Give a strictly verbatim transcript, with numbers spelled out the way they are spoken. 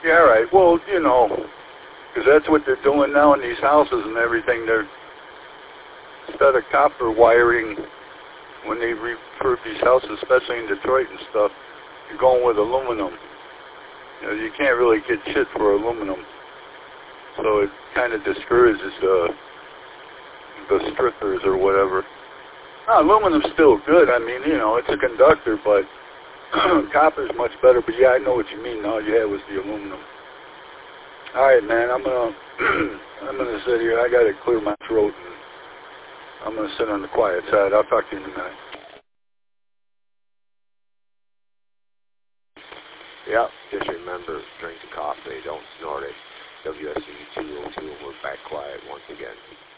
Yeah, right. Well, you know, because that's what they're doing now in these houses and everything. They're, instead of copper wiring, when they refurb these houses, especially in Detroit and stuff, you're going with aluminum. You know, you can't really get shit for aluminum. So it kind of discourages the, the strippers or whatever. No, aluminum's still good. I mean, you know, it's a conductor, but copper's much better. But yeah, I know what you mean. All you had was the aluminum. All right, man. I'm gonna I'm gonna sit here. I gotta clear my throat. And I'm gonna sit on the quiet side. I'll talk to you in a minute. Yep. Just remember, drink the coffee. Don't snort it. W S C two oh two, and we're back quiet once again.